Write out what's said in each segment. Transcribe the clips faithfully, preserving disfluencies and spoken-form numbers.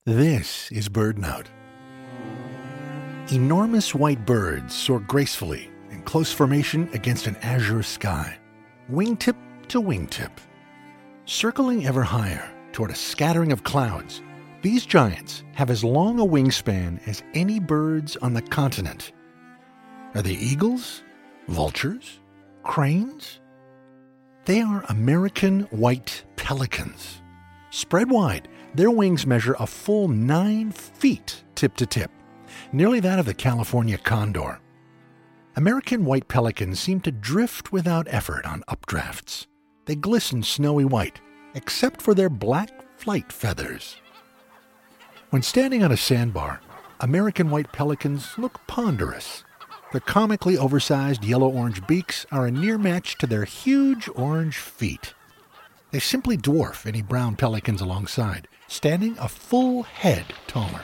This is BirdNote. Enormous white birds soar gracefully in close formation against an azure sky, wingtip to wingtip. Circling ever higher toward a scattering of clouds, these giants have as long a wingspan as any birds on the continent. Are they eagles? Vultures? Cranes? They are American white pelicans. Spread wide, their wings measure a full nine feet tip to tip, nearly that of the California condor. American white pelicans seem to drift without effort on updrafts. They glisten snowy white, except for their black flight feathers. When standing on a sandbar, American white pelicans look ponderous. Their comically oversized yellow-orange beaks are a near match to their huge orange feet. They simply dwarf any brown pelicans alongside, standing a full head taller.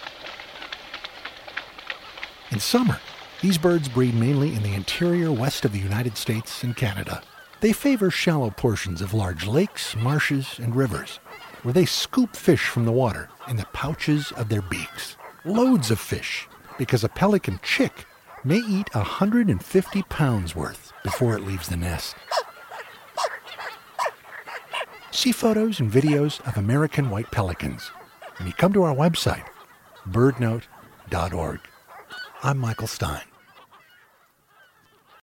In summer, these birds breed mainly in the interior west of the United States and Canada. They favor shallow portions of large lakes, marshes, and rivers, where they scoop fish from the water in the pouches of their beaks. Loads of fish, because a pelican chick may eat one hundred fifty pounds worth before it leaves the nest. See photos and videos of American white pelicans when you come to our website, bird note dot org. I'm Michael Stein.